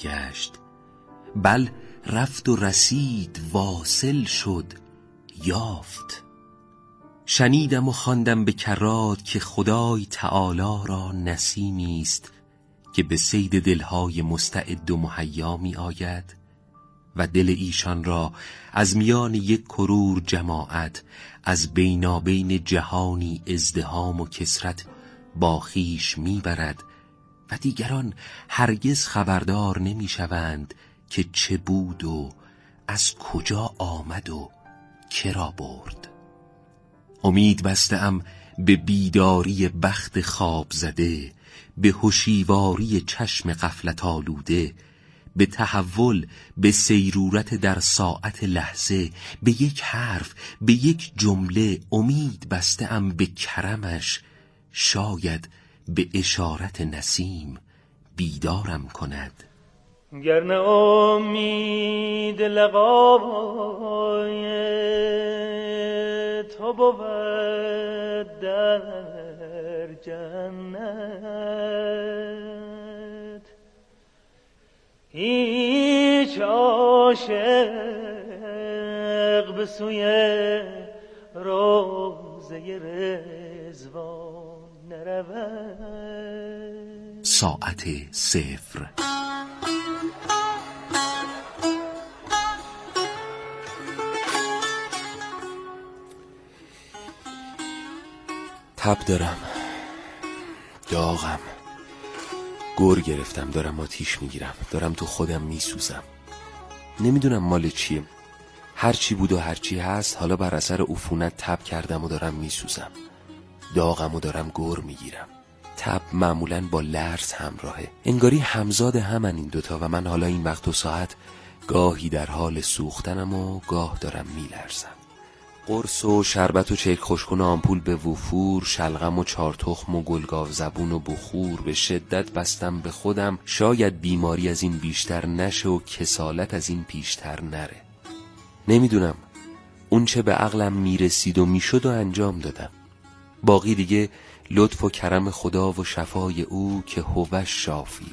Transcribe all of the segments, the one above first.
برگشت، بل رفت و رسید، واصل شد، یافت. شنیدم و خواندم به کرات که خدای تعالی را نسیمی است که به صید دلهای مستعد و مهیا می آید و دل ایشان را از میان یک کرور جماعت از بینابین جهانی ازدحام و کثرت با خویش می برد و دیگران هرگز خبردار نمی شوند که چه بود و از کجا آمد و کرا برد. امید بستم به بیداری بخت خواب زده، به هوشیواری چشم غفلت آلوده، به تحول، به سیرورت در ساعت لحظه، به یک حرف، به یک جمله. امید بستم به کرمش، شاید به اشارت نسیم بیدارم کند. گر نه امید لقای تو بود در جنت، هیچ عاشق به سوی روضه رضوان نرود. ساعت 0. تب دارم، داغم، گر گرفتم، دارم آتیش میگیرم، دارم تو خودم میسوزم. نمیدونم مال چیه، هرچی بود و هرچی هست حالا بر اثر عفونت تب کردم و دارم میسوزم. داغم و دارم گر میگیرم. تب معمولاً با لرز همراهه، انگاری همزاد همن این دوتا و من حالا این وقت و ساعت گاهی در حال سوختنم و گاه دارم میلرزم. قرص و شربت و چرک خوشکن و آمپول به وفور، شلغم و 4 تخم و گلگاو زبون و بخور. به شدت بستم به خودم شاید بیماری از این بیشتر نشه و کسالت از این پیشتر نره. نمیدونم، اون چه به عقلم میرسید و میشد و انجام دادم. باقی دیگه لطف و کرم خدا و شفای او که هوش شافی.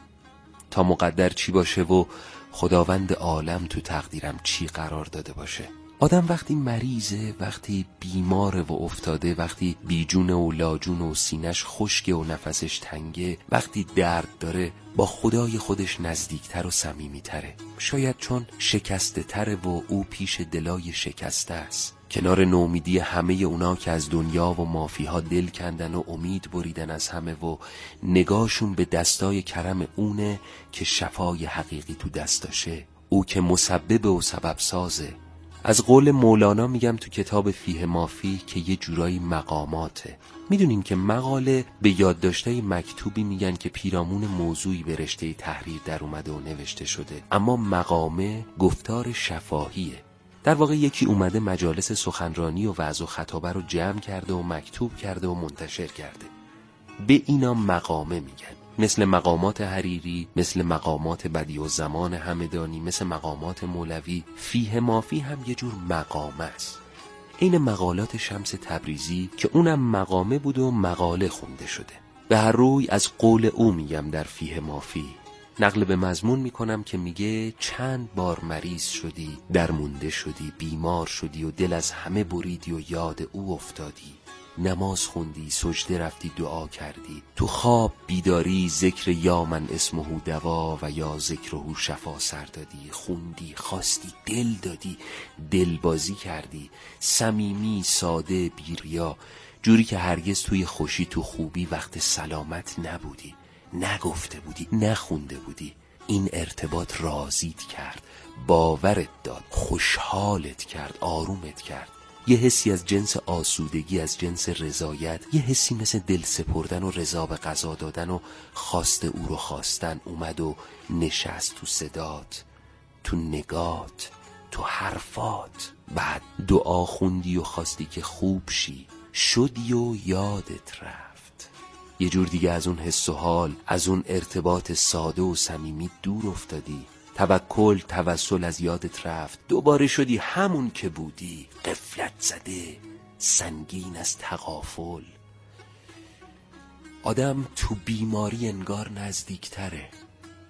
تا مقدر چی باشه و خداوند عالم تو تقدیرم چی قرار داده باشه. آدم وقتی مریضه، وقتی بیماره و افتاده، وقتی بیجونه و لاجونه و سینش خشکه و نفسش تنگه، وقتی درد داره، با خدای خودش نزدیکتر و صمیمیتره. شاید چون شکسته تره و او پیش دلای شکسته است، کنار نومیدی همه اونا که از دنیا و مافیها دل کندن و امید بریدن از همه و نگاهشون به دستای کرم اونه که شفای حقیقی تو دستاشه، او که مسبب و سبب سازه. از قول مولانا میگم تو کتاب فیه مافی که یه جورایی مقاماته. میدونین که مقاله به یادداشتای مکتوبی میگن که پیرامون موضوعی به رشته تحریر در اومده و نوشته شده، اما مقامه گفتار شفاهیه. در واقع یکی اومده مجالس سخنرانی و وعظ و خطابه رو جمع کرده و مکتوب کرده و منتشر کرده. به اینا مقامه میگن، مثل مقامات حریری، مثل مقامات بدیعالزمان همدانی، مثل مقامات مولوی. فیه مافی هم یه جور مقامه است. این مقالات شمس تبریزی که اونم مقامه بود و مقاله خونده شده. به هر روی از قول او میگم در فیه مافی، نقل به مضمون میکنم که میگه چند بار مریض شدی، درمونده شدی، بیمار شدی و دل از همه بریدی و یاد او افتادی. نماز خوندی، سجده رفتی، دعا کردی، تو خواب بیداری ذکر یا من اسمه دوا و یا ذکره شفا سر دادی، خوندی، خواستی، دل دادی، دلبازی کردی، صمیمی، ساده، بیریا، جوری که هرگز توی خوشی تو خوبی وقت سلامت نبودی، نگفته بودی، نخونده بودی. این ارتباط راضیت کرد، باورت داد، خوشحالت کرد، آرومت کرد. یه حسی از جنس آسودگی، از جنس رضایت، یه حسی مثل دل سپردن و رضا به قضا دادن و خواست او رو خواستن اومد و نشست تو صدات، تو نگات، تو حرفات. بعد دعا خوندی و خواستی که خوب شی، شدی و یادت رفت. یه جور دیگه از اون حس و حال، از اون ارتباط ساده و صمیمی دور افتادی. توکل، توسل از یادت رفت، دوباره شدی همون که بودی، غفلت زده، سنگین از تغافل. آدم تو بیماری انگار نزدیکتره،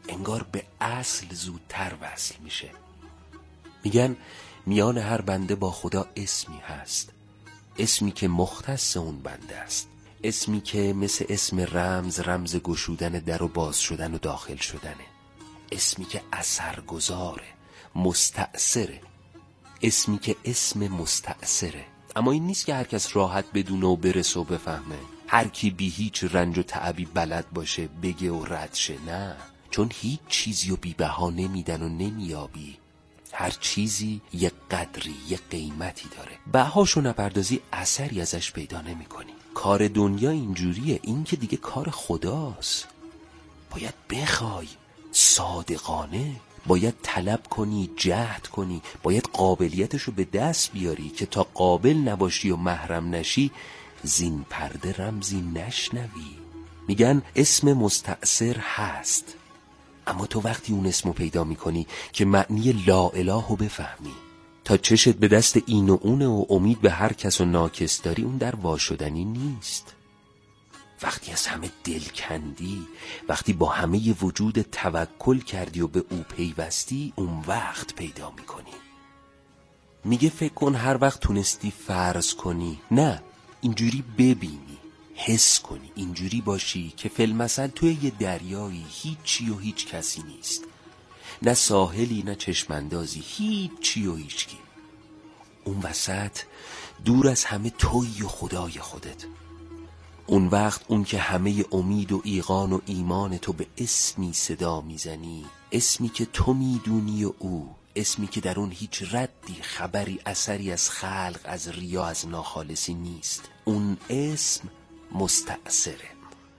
انگار به اصل زودتر وصل میشه. میگن میان هر بنده با خدا اسمی هست، اسمی که مختص اون بنده است، اسمی که مثل اسم رمز گشودن در و باز شدن و داخل شدنه، اسمی که اثرگذاره، مستأثره، اسمی که اسم مستأثره. اما این نیست که هر کس راحت بدونه و برسه و بفهمه، هر کی بی هیچ رنج و تعبی بلد باشه بگه و رد شه. نه، چون هیچ چیزی رو بی بها نمیدن و نمیابی. هر چیزی یه قدری، یه قیمتی داره. بهاشو نپردازی اثری ازش پیدا نمی کنی. کار دنیا اینجوریه، این که دیگه کار خداست. باید بخوای، صادقانه باید طلب کنی، جهد کنی، باید قابلیتشو به دست بیاری که تا قابل نباشی و محرم نشی زین پرده رمزی نشنوی. میگن اسم مستأثر هست، اما تو وقتی اون اسمو پیدا میکنی که معنی لا اله رو بفهمی، تا چشت به دست این و اونه و امید به هر کس و ناکس داری، اون در واشدنی نیست. وقتی از همه دل کندی، وقتی با همه وجود توکل کردی و به او پیوستی، اون وقت پیدا میکنی. میگه فکر کن هر وقت تونستی فرض کنی، نه، اینجوری ببینی، حس کنی، اینجوری باشی که فی‌المثل توی یه دریایی هیچی و هیچ کسی نیست، نه ساحلی نه چشمندازی، هیچی و هیچکی. اون وسط دور از همه تویی و خدای خودت. اون وقت اون که همه امید و ایقان و ایمان تو به اسمی صدا میزنی، اسمی که تو میدونی و او، اسمی که در اون هیچ ردی، خبری، اثری از خلق، از ریا، از ناخالصی نیست. اون اسم مستأثره.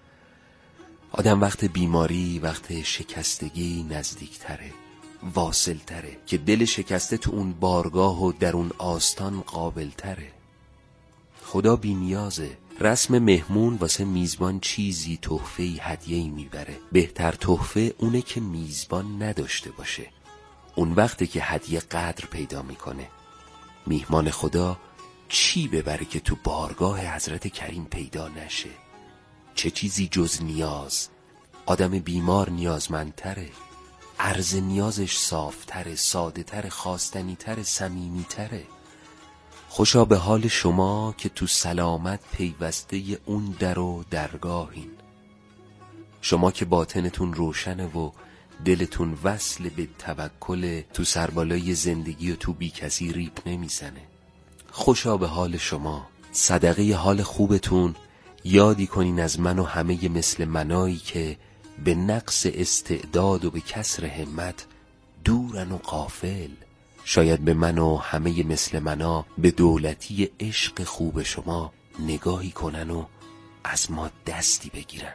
آدم وقت بیماری، وقت شکستگی نزدیکتره، واصلتره، که دل شکسته تو اون بارگاه و در اون آستان قابلتره. خدا بی نیازه. رسم مهمون واسه میزبان چیزی، تحفه‌ای، هدیه‌ای میبره. بهتر تحفه اونه که میزبان نداشته باشه. اون وقته که هدیه قدر پیدا میکنه. میهمان خدا چی ببره که تو بارگاه حضرت کریم پیدا نشه؟ چه چیزی جز نیاز؟ آدم بیمار نیازمندتره، عرض نیازش صافتره، ساده‌تره، خواستنی‌تره، صمیمی‌تره. خوشا به حال شما که تو سلامت پیوسته اون در و درگاهین. شما که باطنتون روشنه و دلتون وصل به توکل، تو سربالای زندگی و تو بی کسی ریپ نمیزنه. خوشا به حال شما. صدقه حال خوبتون یادی کنین از من و همه مثل منایی که به نقص استعداد و به کسر همت دورن و غافل. شاید به من و همه مثل منا به دولتی عشق خوب شما نگاهی کنن و از ما دستی بگیرن.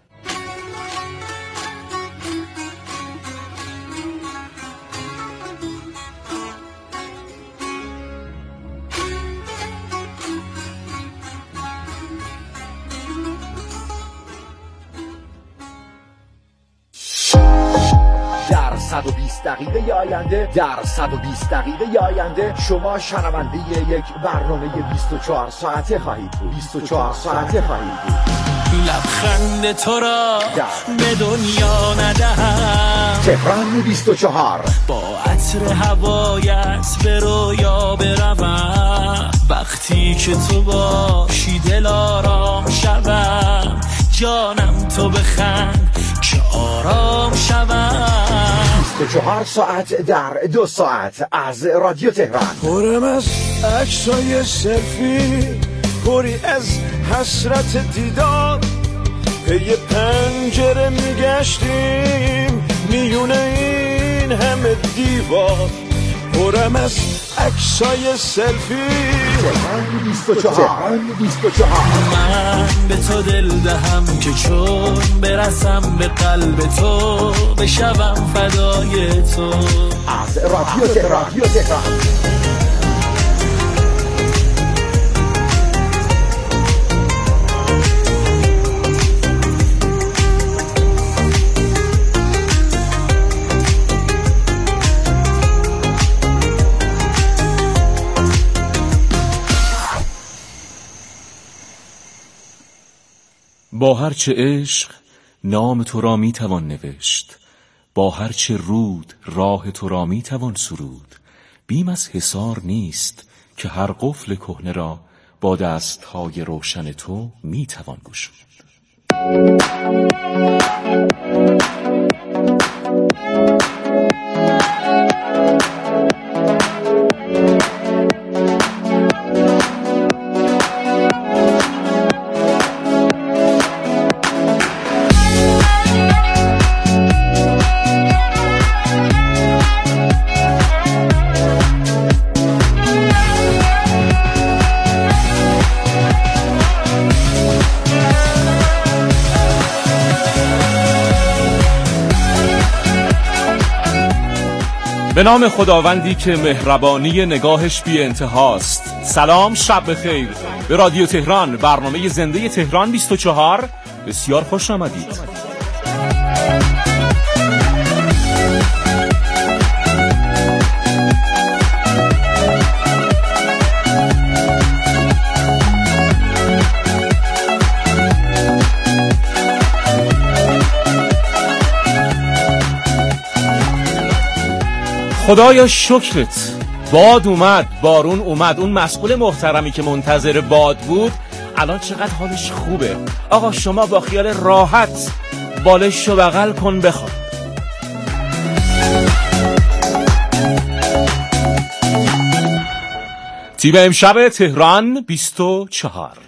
در 120 دقیقه آینده، در 120 دقیقه آینده شما شنونده یک برنامه 24 ساعته خواهید بود. 24 ساعته خواهید بود. لبخند تو را به دنیا ندهم. تهران 24 با عطر هوایت به رویا بروم. وقتی که تو باشی دل آرام شوم. جانم تو بخند که آرام شوم. 24 ساعت در 2 ساعت از رادیو تهران. پرم از عکسای سلفی، پری از حسرت دیدار. پی پنجره میگشتیم میونه این همه دیوار. پرم از عکسای سلفی. تهران 24 من به تو دل دهم که چون برسم به قلب تو بشوم فدای تو. از رادیو تهران. با هرچه عشق نام تو را می توان نوشت، با هرچه رود راه تو را می توان سرود. بیم از حصار نیست که هر قفل کهنه را با دستهای روشن تو می توان گشود. به نام خداوندی که مهربانی نگاهش بی انتهاست. سلام، شب بخیر. به رادیو تهران، برنامه زنده تهران 24 بسیار خوش آمدید. خدایا شکرت، باد اومد، بارون اومد. اون مسئول محترمی که منتظر باد بود الان چقدر حالش خوبه. آقا شما با خیال راحت بالشو بغل کن بخواب. تیم امشب تهران 24.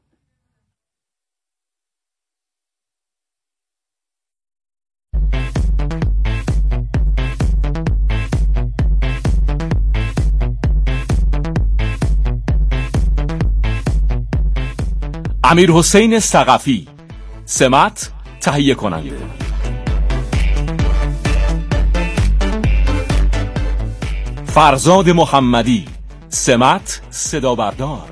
امیر حسین ثقفی، سمت تهیه کننده. فرزاد محمدی، سمت صدا بردار.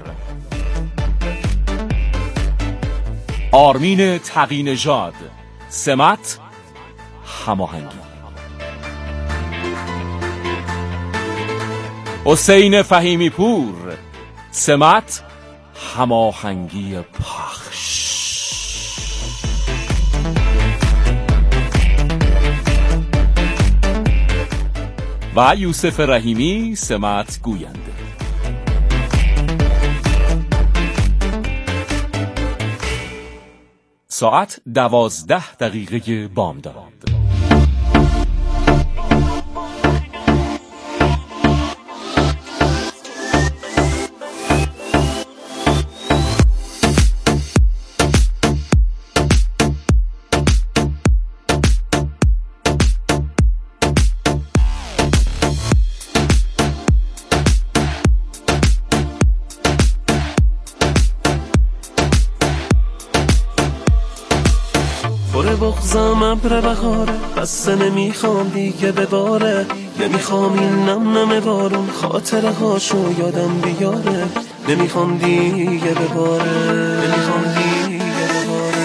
آرمین تقی نژاد، سمت هماهنگی. حسین فهیمی پور، سمت هماهنگی پخش. و یوسف رحیمی، سمت گوینده. ساعت 12 بامداد. بغضم ابر بهاره، بسته نمیخوام دیگه بباره، نمیخوام این نم نم بارون خاطره هاشو یادم بیاره، نمیخوام دیگه بباره، نمیخوام دیگه بباره.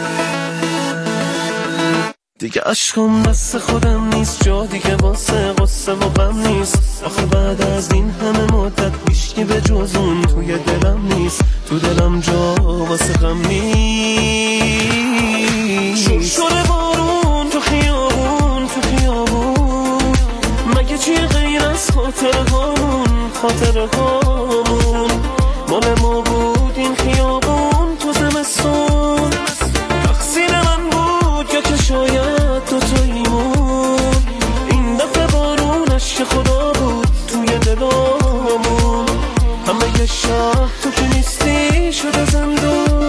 دیگه عشقم دست خودم نیست، جا دیگه واسه قصه و غم نیست. آخه بعد از این همه مدت هیچکی به جز اون توی دلم نیست، تو دلم جا واسه غم نیست. شوره بارون تو خیابون، تو خیابون، مگه چی غیر از خاطره هامون مال ما بود این خیابون تو زمستون. تقصیر من بود یا که شاید دوتاییمون، این دفعه بارونش که خدا بود توی دلامون. همه یه شب تو که نیستی شده زندون.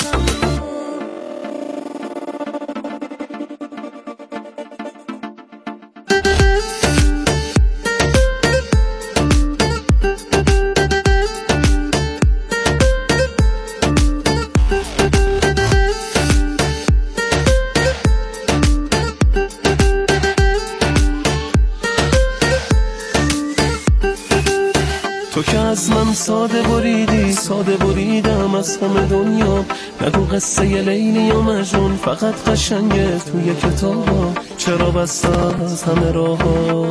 تو که از من ساده بریدی، ساده بریدم از همه دنیا. نگو قصه لیلی یا مجنون فقط قشنگه توی کتابا، چرا بسته از همه راه‌ها.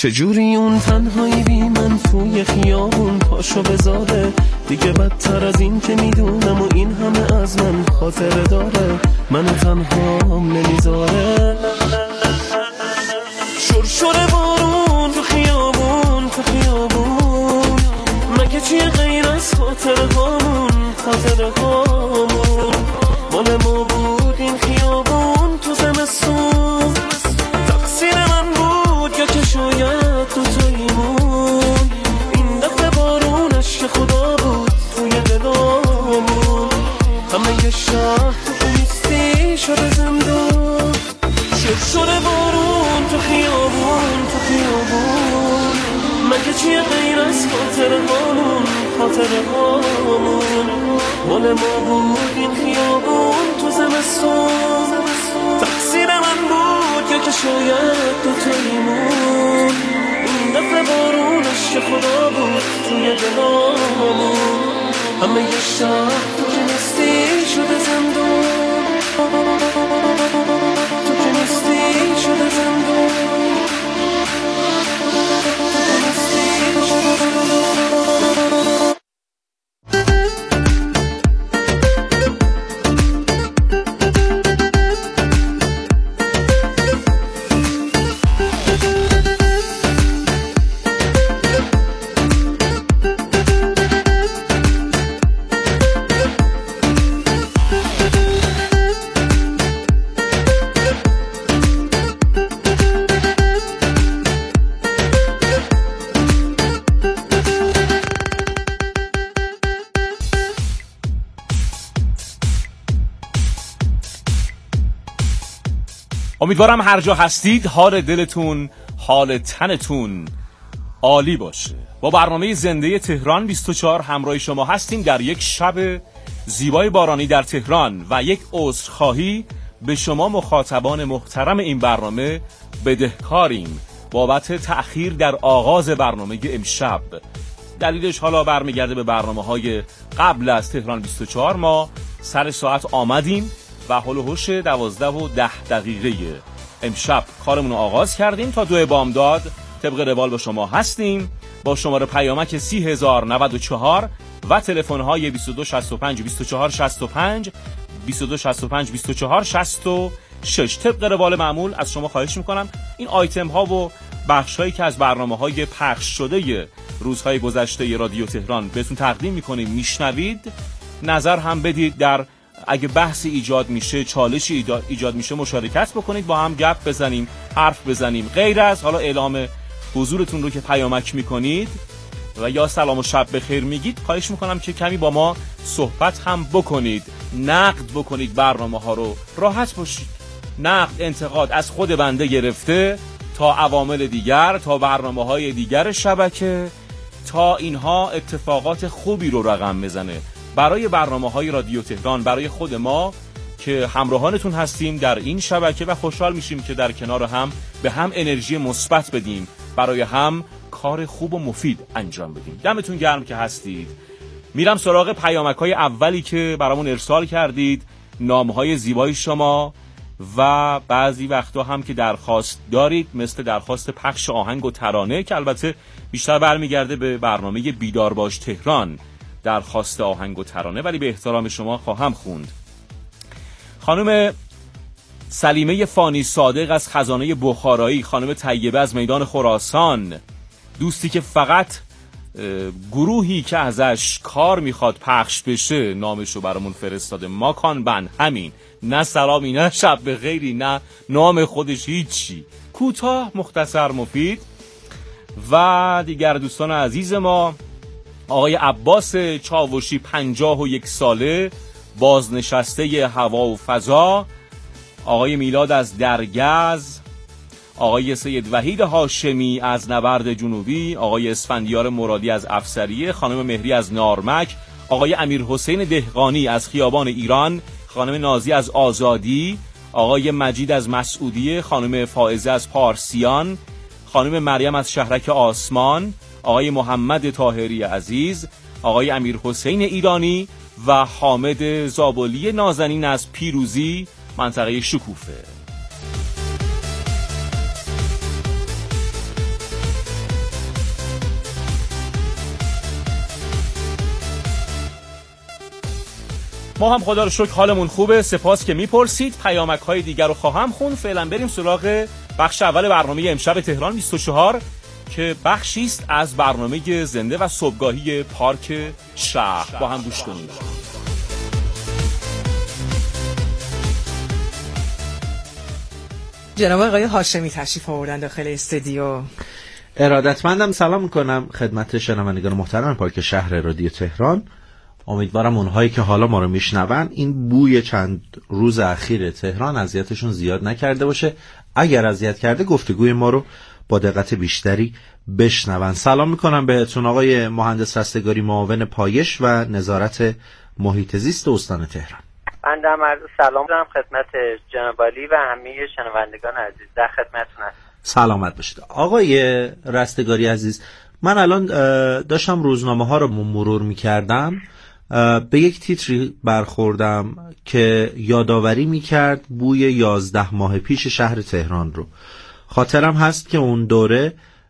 چجوری اون تنهایی بی من توی خیابون پاشو بذاره، دیگه بدتر از این که میدونم و این همه از من خاطره داره، منو تنهام نمیذاره. شرشر بارون تو خیابون تو خیابون، مگه چیه غیر از خاطره هامون خاطره هامون؟ مال ما بود این خیابون تو زمستون، تقصیر من بود یا که شاید تو تویمون، این دفعه بارونش که خدا بود توی دلامون، همه یه شهر تو نیستی شده زندون. شرشر بارون تو خیابون تو خیابون، مگه چیه غیر از خاطره هامون خاطره هامون؟ مال ما بود این خیابون تو زمستون، تقصیر من بود یا که شاید تو تویمون، این دفعه بارونش که خدا بود توی دلامون، همه یه شهر تو که نیستی شده زندون، تو که نیستی شده زندون، تو که نیستی شده زندون. امیدوارم هر جا هستید حال دلتون حال تنتون عالی باشه. با برنامه زنده تهران 24 همراه شما هستیم در یک شب زیبای بارانی در تهران و یک عذرخواهی به شما مخاطبان محترم این برنامه بدهکاریم بابت تأخیر در آغاز برنامه امشب. دلیلش حالا برمیگرده به برنامه‌های قبل از تهران 24. ما سر ساعت آمدیم و هول و هوش 12:10 امشب کارمون رو آغاز کردیم. تا 2 بامداد طبق روال با شما هستیم با شماره پیامک 30094 و تلفن‌های 2265 2465 2265 2466. طبق روال معمول از شما خواهش میکنم این آیتم ها و بخش هایی که از برنامه‌های پخش شده روزهای گذشته رادیو تهران بهتون تقدیم میکنیم میشنوید، نظر هم بدید، در اگه بحثی ایجاد میشه چالشی ایجاد میشه مشارکت بکنید، با هم گپ بزنیم حرف بزنیم. غیر از حالا اعلام حضورتون رو که پیامک میکنید و یا سلام و شب بخیر میگید، خواهش میکنم که کمی با ما صحبت هم بکنید، نقد بکنید، برنامه ها رو راحت باشید. نقد انتقاد از خود بنده گرفته تا عوامل دیگر، تا برنامه های دیگر شبکه، تا اینها اتفاقات خوبی رو رقم بزنه برای برنامه‌های رادیو تهران، برای خود ما که همراهانتون هستیم در این شبکه و خوشحال میشیم که در کنار هم به هم انرژی مثبت بدیم، برای هم کار خوب و مفید انجام بدیم. دمتون گرم که هستید. میرم سراغ پیامک‌های اولی که برامون ارسال کردید، نام‌های زیبای شما و بعضی وقتا هم که درخواست دارید، مثل درخواست پخش آهنگ و ترانه که البته بیشتر برمیگرده به برنامه بیدار باش تهران، درخواست آهنگ و ترانه، ولی به احترام شما خواهم خوند. خانم سلیمه فانی صادق از خزانه بخارایی، خانم طیبه از میدان خراسان، دوستی که فقط گروهی که ازش کار میخواد پخش بشه نامشو برامون فرستاده، ماکان بن، همین، نه سلامی نه شب بخیری نه نام خودش، هیچی، کوتاه مختصر مفید. و دیگر دوستان عزیز ما، آقای عباس چاوشی 51 ساله، بازنشسته هوا و فضا، آقای میلاد از درگز، آقای سید وحید هاشمی از نبرد جنوبی، آقای اسفندیار مرادی از افسریه، خانم مهری از نارمک، آقای امیر حسین دهقانی از خیابان ایران، خانم نازی از آزادی، آقای مجید از مسعودیه، خانم فائزه از پارسیان، خانم مریم از شهرک آسمان، آقای محمد طاهری عزیز، آقای امیر حسین ایرانی و حامد زابلی نازنین از پیروزی منطقه شکوفه. ما هم خدا رو شکر حالمون خوبه. سپاس که میپرسید. پیامک های دیگر رو خواهم خون. فعلا بریم سراغ بخش اول برنامه امشب تهران 24 که بخشی است از برنامه زنده و صبحگاهی پارک شهر. با هم گوش کنید. جناب آقای هاشمی تشریف آوردن داخل استودیو. ارادتمندم. سلام میکنم خدمت شنوندگان محترم پارک شهر رادیو تهران. امیدوارم اونهایی که حالا ما رو میشنون این بوی چند روز اخیر تهران اذیتشون زیاد نکرده باشه. اگر اذیت کرده گفتگوی ما رو با دقت بیشتری بشنون. سلام میکنم بهتون آقای مهندس رستگاری، معاون پایش و نظارت محیط زیست استان تهران. بنده هم عرض سلام دارم خدمت جناب عالی و همه شنوندگان عزیز. در خدمتتون هستم. سلامت باشید آقای رستگاری عزیز. من الان داشتم روزنامه ها رو مرور میکردم، به یک تیتری برخوردم که یادآوری میکرد بوی 11 ماه پیش شهر تهران رو. خاطرم هست که اون دوره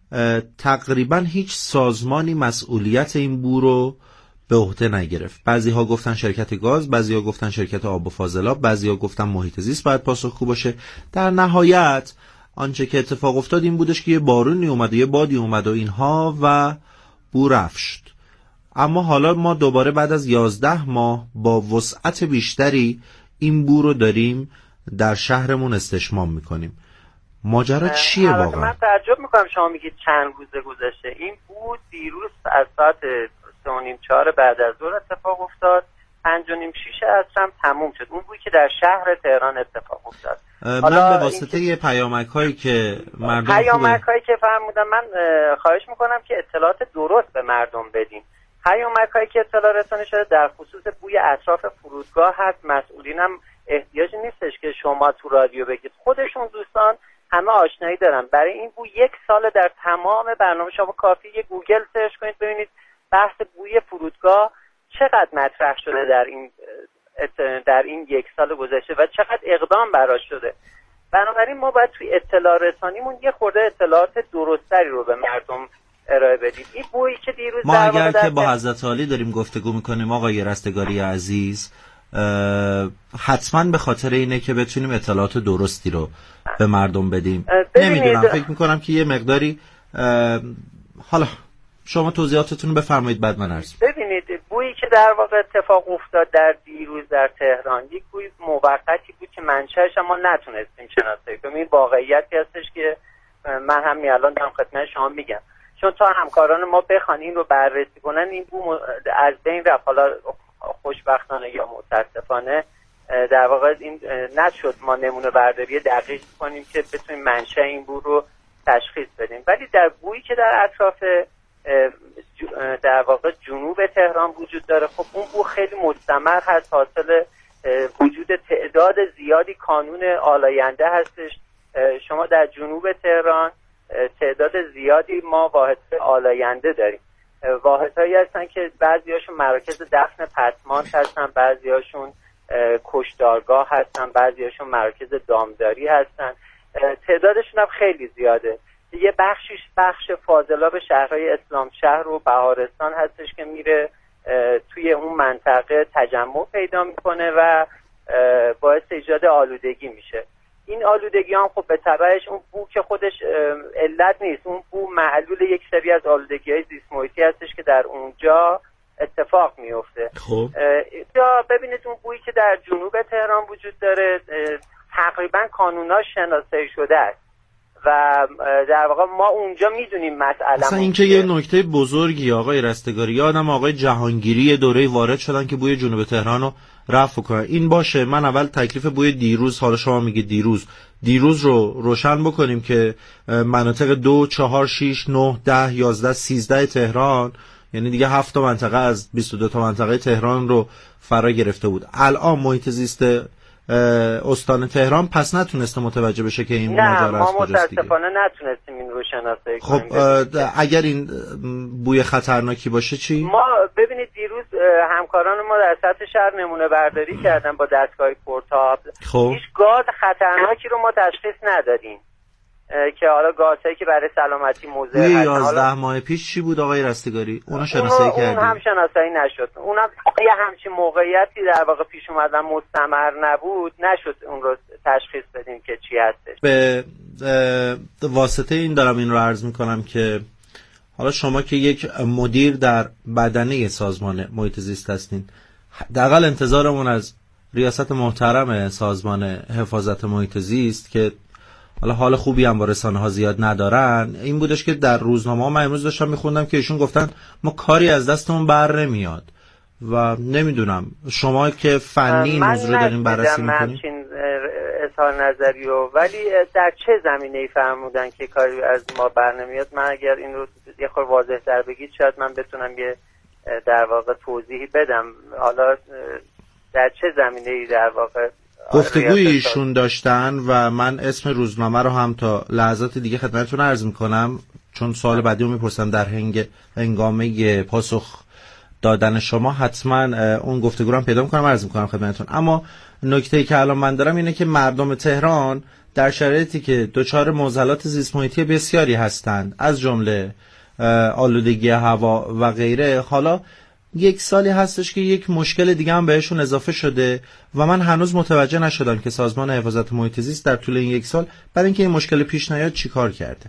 تقریبا هیچ سازمانی مسئولیت این بو رو به عهده نگرفت. بعضی ها گفتن شرکت گاز، بعضی ها گفتن شرکت آب و فاضلاب، بعضی ها گفتن محیط زیست باید پاسخگو باشه. در نهایت آنچه که اتفاق افتاد این بودش که یه بارونی اومد و یه بادی اومد و اینها و بو رفت. اما حالا ما دوباره بعد از 11 ماه با وسعت بیشتری این بو رو داریم در شهرمون استشمام میکنیم. ماجرا چیه واقعا؟ من تعجب میکنم شما میگید چند روز گذشته. این بو دیروز از ساعت 3:30-4 بعد از ظهر اتفاق افتاد. 5:30-6 عصرم تموم شد. اون بویی که در شهر تهران اتفاق افتاد. من به واسطه پیامک هایی که مردم فرمودن من خواهش میکنم که اطلاعات درست به مردم بدیم. پیامک هایی که اطلاع رسانی شده در خصوص بوی اطراف فرودگاه هست. مسئولینم احتیاجی نیستش که شما تو رادیو بگید، خودشون دوستان همه آشنایی دارن. برای این بو 1 سال در تمام برنامه شما کافی یه گوگل سرچ کنید ببینید بحث بوی فرودگاه چقدر مطرح شده در این 1 سال گذشته و چقدر اقدام براش شده. بنابراین ما باید توی اطلاع رسانیمون یه خورده اطلاعات درستری رو به مردم ارائه بدید. این بویی که دیروز ما اگر که با حضرت عالی داریم گفتگو میکنیم آقای رستگاری عزیز، حتما به خاطر اینه که بتونیم اطلاعات درستی رو به مردم بدیم. نمیدونم، فکر میکنم که یه مقداری حالا شما توضیحاتتون رو بفرمایید بعد من عرض. ببینید بویی که در واقع اتفاق افتاد در دیروز در تهران یک بوی موقتی بود که منشأش ما نتونستیم شناسایی کنیم. این واقعیتی هستش که من همین الان دارم خدمت شما میگم. چون تا همکاران ما بخوان این رو بررسی کنن این بو از بین رفت. حالا خوشبختانه یا متاسفانه در واقع این نشد ما نمونه برداری دقیق کنیم که بتونیم منشأ این بو رو تشخیص بدیم. ولی در بویی که در اطراف در واقع جنوب تهران وجود داره، خب اون بو خیلی مستمر هست، حاصل وجود تعداد زیادی کانون آلاینده هستش. شما در جنوب تهران تعداد زیادی ما واحدهای آلاینده داریم. واحدهایی هستن که بعضیاشون مراکز دفن پسماند هستن، بعضیاشون کشتارگاه هستن، بعضیاشون مراکز دامداری هستن. تعدادشون هم خیلی زیاده. یه بخشش بخش فاضلاب شهرهای اسلام شهر و بهارستان هستش که میره توی اون منطقه تجمع پیدا میکنه و باعث ایجاد آلودگی میشه. این آلودگی هم خب به تبعش اون بو که خودش علت نیست، اون بو معلول یک سری از آلودگی‌های زیست محیطی هستش که در اونجا اتفاق میفته. خب یا ببینید اون بویی که در جنوب تهران وجود داره تقریبا کانوناش شناسایی شده است و در واقع ما اونجا میدونیم مسئله. اصلا این که یه نکته بزرگی آقای رستگاری، یادم آقای جهانگیری دوره وارد شدن که بوی جنوب تهران رو رفع کنن. این باشه، من اول تکلیف بوی دیروز، حالا شما میگید دیروز رو روشن بکنیم که مناطق 2 4 6 9 10 11 13 تهران، یعنی دیگه 7 تا منطقه از 22 تا منطقه تهران رو فرا گرفته بود. الان محیط زیست استان تهران پس نتونسته متوجه بشه که این ماجرا از کجاست دیگه. متاسفانه نتونستیم این رو شناسایی کنیم. خب اگر این بوی خطرناکی باشه چی؟ ما ببینید دیروز همکاران ما در سطح شهر نمونه برداری کردن با دستگاه پورتابل. خب هیچ گاز خطرناکی رو ما تشخیص ندادیم. که حالا گازهایی که برای سلامتی مضر هست. هست. 11 ماه پیش چی بود آقای رستگاری؟ اونو شناسایی کردید؟ اون هم شناسایی نشد. اونم یه همچین موقعیتی در واقع پیش اومدن مستمر نبود، نشد اون رو تشخیص بدیم که چی هستش. به واسطه این دارم این رو عرض میکنم که حالا شما که یک مدیر در بدنه سازمان محیط زیست هستین، حداقل انتظارمون از ریاست محترم سازمان حفاظت محیط زیست که حالا حال خوبی هم با رسانه ها زیاد ندارن این بودش که در روزنامه ها من امروز داشتم میخوندم که ایشون گفتن ما کاری از دستمون بر نمیاد و نمیدونم شما که فنی این موضوع رو دارین بررسی میکنین. من اظهار نظری ولی در چه زمینه‌ای فرمودن که کاری از ما بر نمیاد؟ من اگر این رو یه خورده واضح‌تر بگید شاید من بتونم یه در واقع توضیحی بدم. حالا در چه زمینه‌ای در واقع گفتگوی ایشون داشتن و من اسم روزنامه رو هم تا لحظات دیگه خدمتتون عرض میکنم چون سوال بعدی رو میپرسم در هنگامه پاسخ دادن شما حتما اون گفتگو رو هم پیدا میکنم عرض میکنم خدمتتون. اما نکته‌ای که الان من دارم اینه که مردم تهران در شرایطی که دچار معضلات زیست محیطی بسیاری هستند از جمله آلودگی هوا و غیره، حالا یک سالی هستش که یک مشکل دیگه هم بهشون اضافه شده و من هنوز متوجه نشدم که سازمان حفاظت محیط زیست در طول این یک سال برای اینکه این مشکل پیش نیاد چیکار کرده.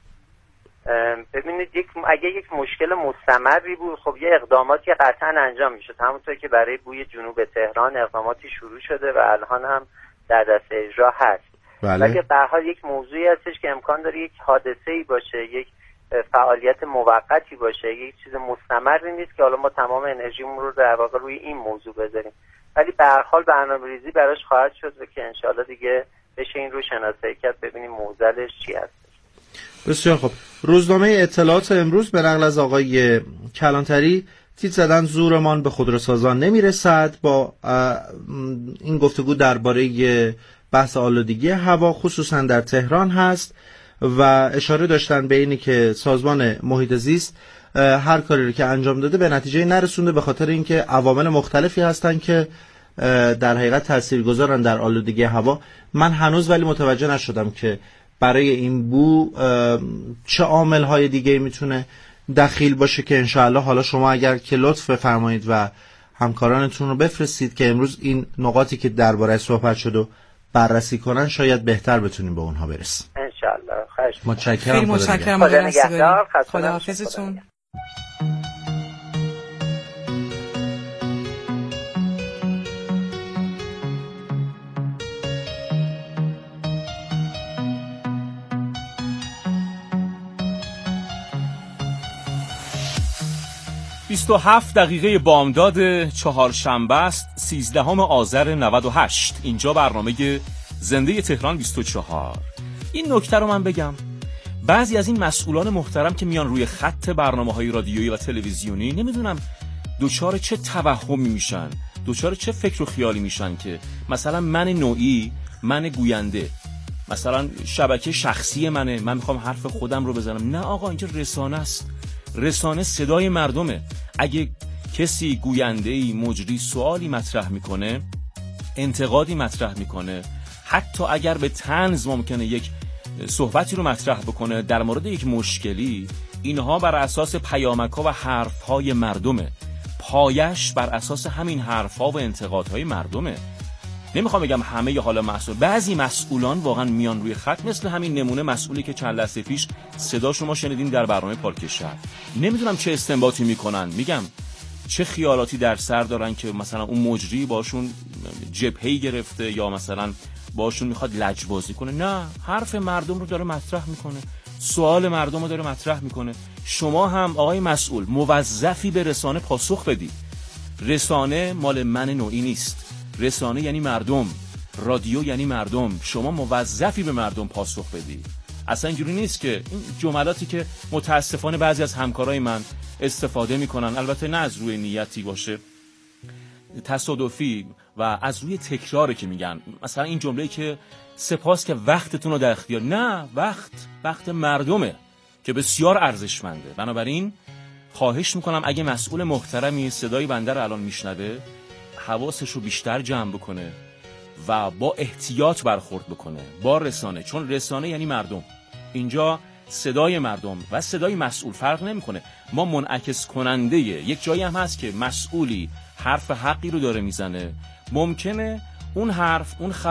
ببینید اگه یک مشکل مستمری بود خب یه اقداماتی قطعا انجام میشد، همونطور که برای بوی جنوب تهران اقداماتی شروع شده و الان هم در دست اجرا هست. بله. ولی به هر حال یک موضوعی هستش که امکان داره یک حادثه‌ای باشه، یک فعالیت موقتی باشه، یک چیز مستمری نیست که حالا ما تمام انرژیمون رو در واقع روی این موضوع بذاریم. ولی به هر حال برنامه‌ریزی براش خواهد شد و که انشالله دیگه بشه این رو شناسایی کرد ببینیم معضلش چی هست. بسیار خب. روزنامه اطلاعات امروز به نقل از آقای کلانتری تیتر زدن زورمان به خودروسازان نمیرسد. با این گفتگو درباره بحث آلودگی هوا خصوصا در تهران هست و اشاره داشتن به اینی که سازمان محیط زیست هر کاری رو که انجام داده به نتیجه نرسونده به خاطر اینکه عوامل مختلفی هستن که در حقیقت تاثیرگذارن در آلودگی هوا. من هنوز ولی متوجه نشدم که برای این بو چه عامل‌های دیگه میتونه دخیل باشه که انشاءالله حالا شما اگر که لطف بفرمایید و همکارانتون رو بفرستید که امروز این نقاطی که درباره صحبت شد و بررسی کنن شاید بهتر بتونیم به اونها برسیم انشاءالله. متشکرم. خیلی متشکرم. خداحافظتون. دقیقه بامداد چهارشنبه است 13 آذر 98. اینجا برنامه زنده تهران 24. این نکته رو من بگم، بعضی از این مسئولان محترم که میان روی خط برنامه‌های رادیویی و تلویزیونی نمیدونم دوچار چه توهمی میشن، دوچار چه فکر و خیالی میشن که مثلا من نوعی، من گوینده، مثلا شبکه شخصی منه، من میخوام حرف خودم رو بزنم. نه آقا، اینجا رسانه است. رسانه صدای مردمه. اگه کسی گوینده‌ای، مجری سوالی مطرح میکنه، انتقادی مطرح میکنه، حتی اگر به طنز ممکنه یک صحبتی رو مطرح بکنه در مورد یک مشکلی، اینها بر اساس پیامک‌ها و حرف‌های مردمه. پایش بر اساس همین حرف‌ها و انتقادهای مردمه. نمیخوام بگم همه حالا مسئول، بعضی مسئولان واقعا میان روی خط، مثل همین نمونه مسئولی که چند لحظه پیش صدا شما شنیدین در برنامه پارک شهر. نمیدونم چه استنباطی میکنن، میگم چه خیالاتی در سر دارن که مثلا اون مجری باشون جبهه‌ای گرفته یا مثلا باشون میخواد لجبازی کنه. نه، حرف مردم رو داره مطرح میکنه، سوال مردم رو داره مطرح میکنه. شما هم آقای مسئول موظفی به رسانه پاسخ بدید. رسانه مال من نوعی نیست. رسانه یعنی مردم، رادیو یعنی مردم. شما موظفی به مردم پاسخ بدید. اصلا اینجوری نیست که این جملاتی که متاسفانه بعضی از همکارای من استفاده میکنن، البته نه از روی نیتی باشه، تصادفی و از روی تکراره که میگن مثلا این جمله‌ای که سپاس که وقتتون رو در اختیار. نه، وقت مردمه که بسیار ارزشمنده. بنابراین خواهش میکنم اگه مسئول محترمی صدای بنده رو الان میشنوه، حواسش رو بیشتر جمع بکنه و با احتیاط برخورد بکنه با رسانه، چون رسانه یعنی مردم. اینجا صدای مردم و صدای مسئول فرق نمیکنه. ما منعکس کننده یک جایی هم هست که مسئولی حرف حقی رو داره میزنه، ممکنه اون حرف، اون